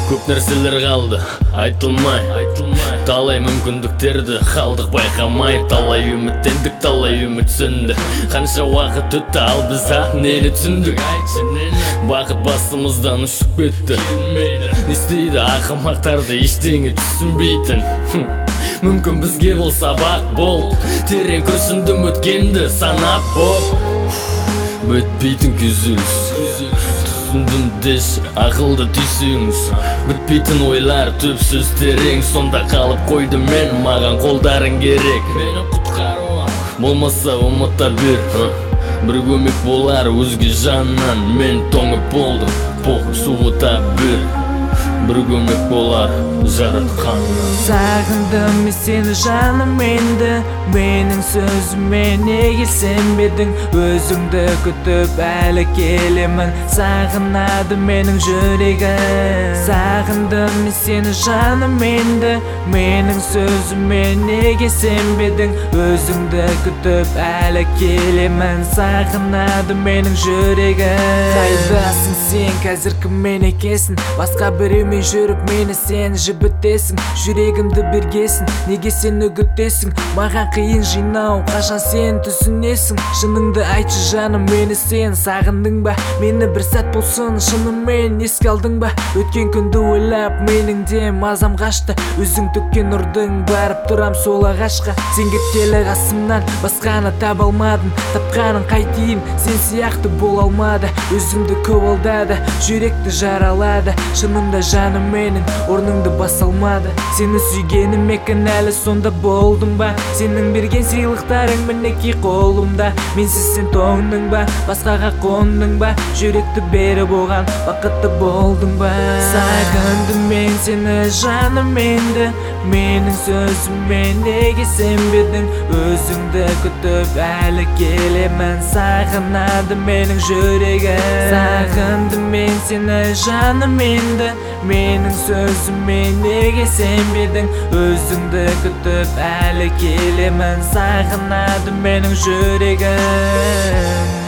Көп нәрселер қалды айтылмай, талай мүмкіндіктерді қалдық байқамай. Талай үміттендік, талай үміт сөнді. Қанша уақыт өтті, ал біз нені түсіндік? Бақыт басымыздан ұшып кетті. Не істейді ақымақтарды ештеңе түсінбейтін. Мүмкін бізге бұл сабақ бол, терең күрсіндім өткенді санап бол. Бітпейтін күйзеліс, түсіндім деші ақылды түйсеңіз. Бітпейтін ойлар, төпсіз терең, сонда қалып қойды мен. Маған қолдарың керек, мені құтқаруға, болмаса ұмыта бер. Бір көмек болар өзге жаннан, мен тоңып болдым, суыта бер. Бір көмек болар жаратқаннан. Сағындым мен сені жаным енді, менің сөзіме неге сенбедің? Өзіңді күтіп әлі келемін, сағынады менің жүрегім. Сағындым мен сені жаным енді, менің сөзіме неге сенбедің? Өзіңді күтіп әлі келемін, сағынады менің жүрегім. Қайдасың сен, қазір кіммен екенсің? Басқа біреумен жүріп мені сен жібітесің. Жүрегімді бергесін, неге сен үгіттесің? Маған қиын жинау, қашан сен түсінесің? Шыныңды айтшы жаным, мені сен сағындың ба? Мені бір сәт болсын шынымен еске алдың ба? Өткен күнді ойлап менің де мазам қашты. Өзің төккен нұрдың барып тұрам сол ағашқа. Сен кеткелі қасымнан басқаны таба алмадым. Тапқаның қайтейін, сен сияқты бола алмады. Өзімді көп алдады, жүректі жаралады. Шынында жаным менің орныңды баса алмады. Сені сүйгенім екен әлі сонда болдым ба? Сенің берген сыйлықтарың мінекей қолымда. Менсіз сен тоңдың ба? Басқаға қондың ба? Жүректі беріп оған бақытты болдың ба? Сағындым мен сені жаным енді, менің сөзіме неге сенбедің? Өзіңді күтіп әлі келемін, сағынады менің жүрегім. Сағындым мен сені жаным енді, менің сөзіме неге сенбедің? Өзіңді күтіп әлі келемін, сағынады менің жүрегім.